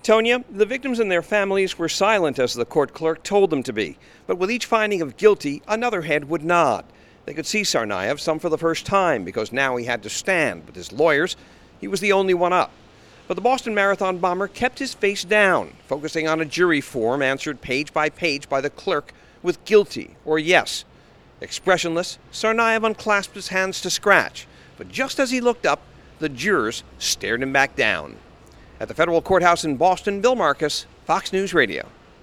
Tonya, the victims and their families were silent as the court clerk told them to be. But with each finding of guilty, another head would nod. They could see Tsarnaev, some for the first time, because now he had to stand with his lawyers. He was the only one up. But the Boston Marathon bomber kept his face down, focusing on a jury form answered page by page by the clerk with guilty or yes. Expressionless, Tsarnaev unclasped his hands to scratch, but just as he looked up, the jurors stared him back down. At the federal courthouse in Boston, Bill Marcus, Fox News Radio.